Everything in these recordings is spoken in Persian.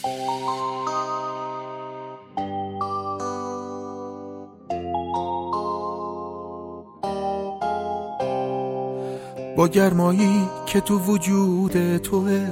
با گرمایی که تو وجود توه،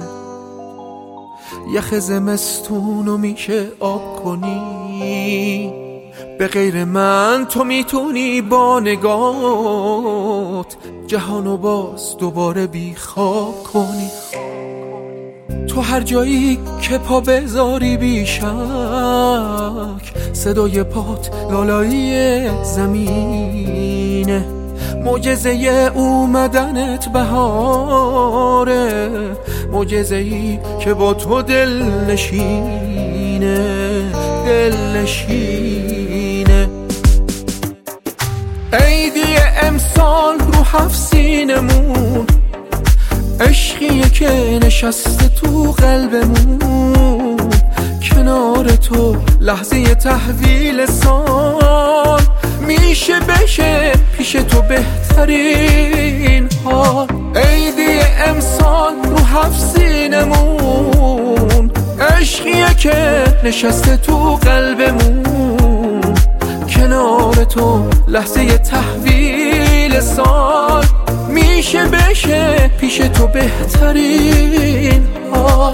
یخ زمستونو میشه آب کنی. به غیر من تو میتونی با نگات جهانو باز دوباره بیخواب کنی. تو هر جایی که پا بذاری بیشک، صدای پات لالایی زمینه. معجزه اومدنت بهاره، معجزه ای که با تو دل نشینه، دل نشینه. عیدی امسال رو 7 سینمون، عشقیه که نشسته تو قلبمون. کنار تو لحظه تحویل سال میشه بشه پیش تو بهترین حال. عیدی امسال رو 7 سینمون، عشقیه که نشسته تو قلبمون. کنار تو لحظه تحویل سال میشه بشه پیش تو بهترین حال.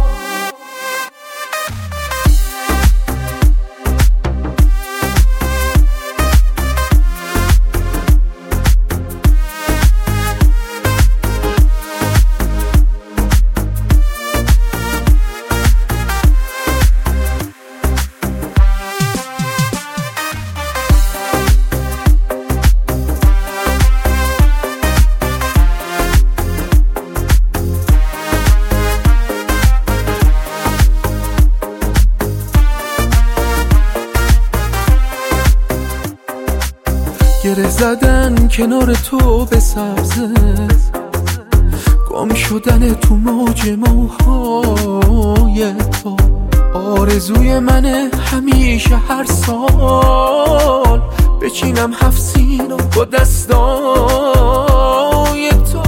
گره زدن کنار تو به سبزه، گم شدن تو موج موهای تو. آرزوی منه همیشه هر سال بچینم 7 سینو با دستای تو.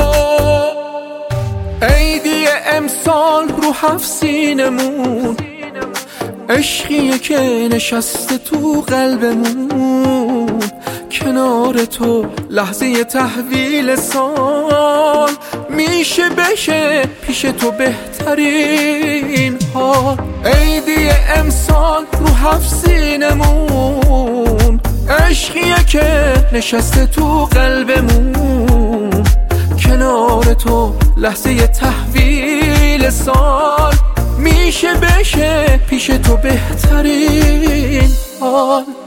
عیدی امسال رو 7 سینمون، عشقیه که نشسته تو قلبمون. کنار تو لحظه تحویل سال میشه بشه پیش تو بهترین حال. عیدی امسال رو 7 سینمون، عشقیه که نشسته تو قلبمون. کنار تو لحظه تحویل سال میشه بشه پیش تو بهترین حال.